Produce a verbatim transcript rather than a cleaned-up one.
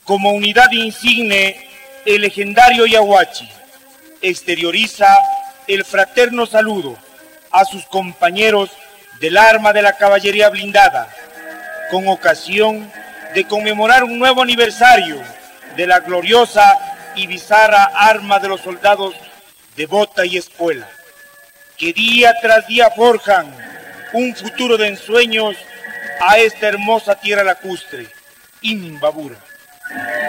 Como unidad insigne, el legendario Yaguachi exterioriza el fraterno saludo a sus compañeros del arma de la caballería blindada, con ocasión de conmemorar un nuevo aniversario de la gloriosa y bizarra arma de los soldados de bota y espuela, que día tras día forjan un futuro de ensueños a esta hermosa tierra lacustre, Imbabura.